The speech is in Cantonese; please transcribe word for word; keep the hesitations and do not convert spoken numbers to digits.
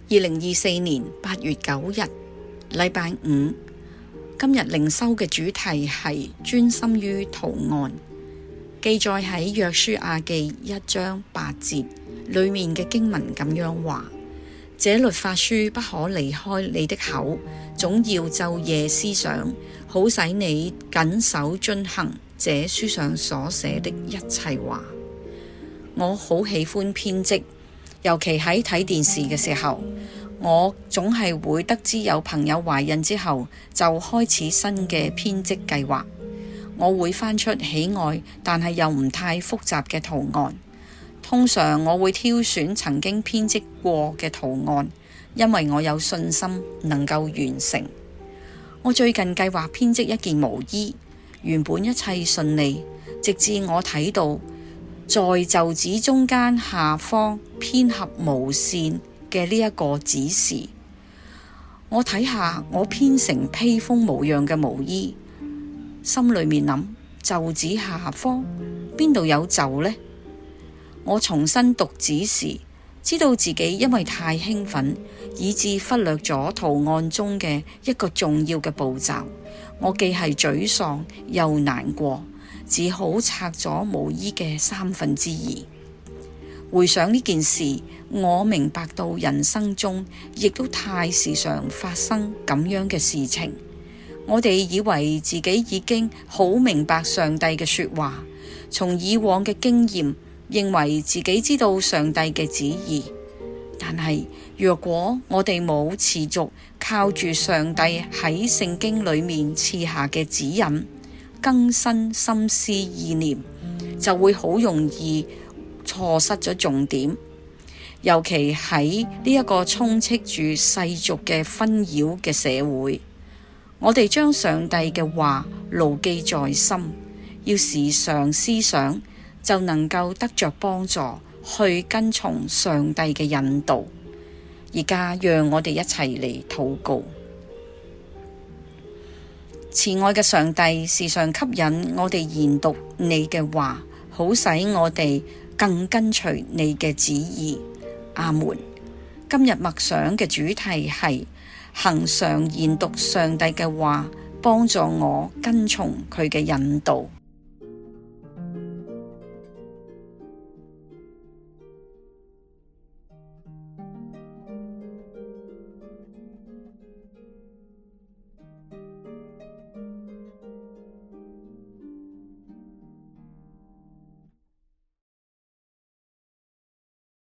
二零二四年八月九日，禮拜五。今日靈修嘅主題係專心於圖案，記載喺約書亞記一章八節裏面嘅經文咁樣話：這律法書不可離開你的口，總要晝夜思想，好使你謹守遵行這書上所寫的一切話。我好喜歡編織，尤其喺睇電視嘅時候，我總係會得知有朋友懷孕之後就開始新嘅編織計劃。我會翻出喜愛但係又唔太複雜嘅圖案。通常我會挑選曾經編織過嘅圖案，因為我有信心能夠完成。我最近計劃編織一件毛衣，原本一切順利，直至我睇到在袖子中間下方編合毛線嘅呢一個指示。我睇下我編成披風模樣嘅毛衣，心裏面諗，袖子下方邊度有袖呢？我重新讀指示，知道自己因為太興奮，以致忽略咗圖案中嘅一個重要嘅步驟。我既係沮喪又難過，只好拆咗毛衣嘅三分之二。回想呢件事，我明白到人生中亦都太時常發生咁樣嘅事情。我哋以為自己已經好明白上帝嘅說話，從以往嘅經驗認為自己知道上帝嘅旨意。但係若果我哋冇持續靠住上帝喺聖經裏面賜下嘅指引，更新心思意念，就會好容易錯失咗重點。尤其喺呢一個充斥住世俗嘅紛擾嘅社會，我哋將上帝嘅話牢記在心，要時常思想，就能夠得着幫助，去跟從上帝嘅引導。而家讓我哋一齊嚟禱告。慈愛嘅上帝，時常吸引我哋研讀你嘅話，好使我哋更跟隨你嘅旨意。阿門。今日默想嘅主題係恆常研讀上帝嘅話，幫助我跟從佢嘅引導。